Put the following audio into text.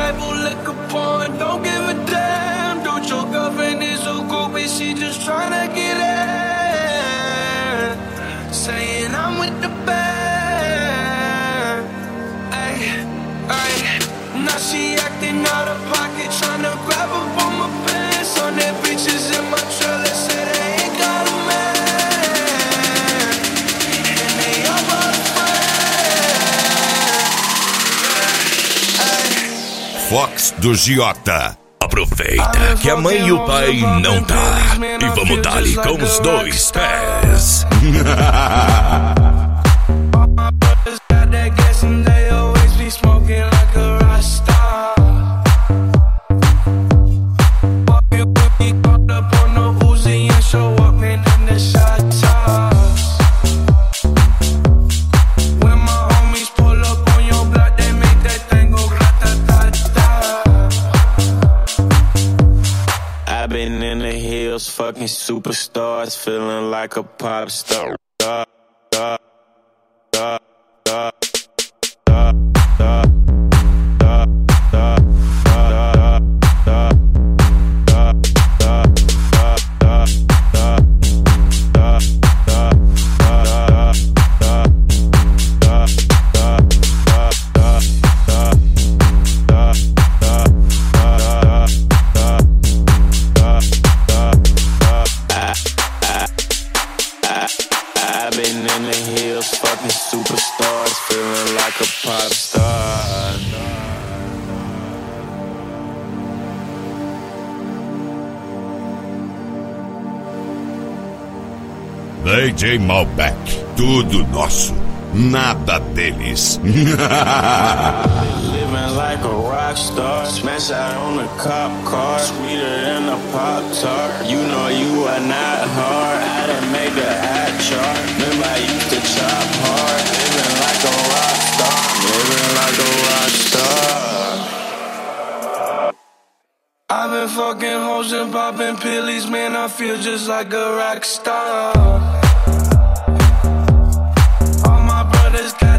type who lick a porn, don't give a damn. Dude, your girlfriend is so groupie, she just tryna get in. Saying I'm with the band. Ay, ay. Now she acting out of pocket, tryna grab up on my pants. On their bitches in my trailer, say they ain't got a man. And they all my friends. Fox do Giota. Aproveita que a mãe e o pai não tá. E vamos dar-lhe com os dois pés. Fucking superstars, feeling like a pop star. DJ Malbec, tudo nosso, nada deles. Living like a rock star, smash out on the cop car, sweeter than a Pop Tart. You know you are not hard. I didn't make a hat chart. Remember I used to chop hard. Living like a rock star, living like a rock star. I've been fucking hoes and popping pillies, man, I feel just like a rock star. All my brothers got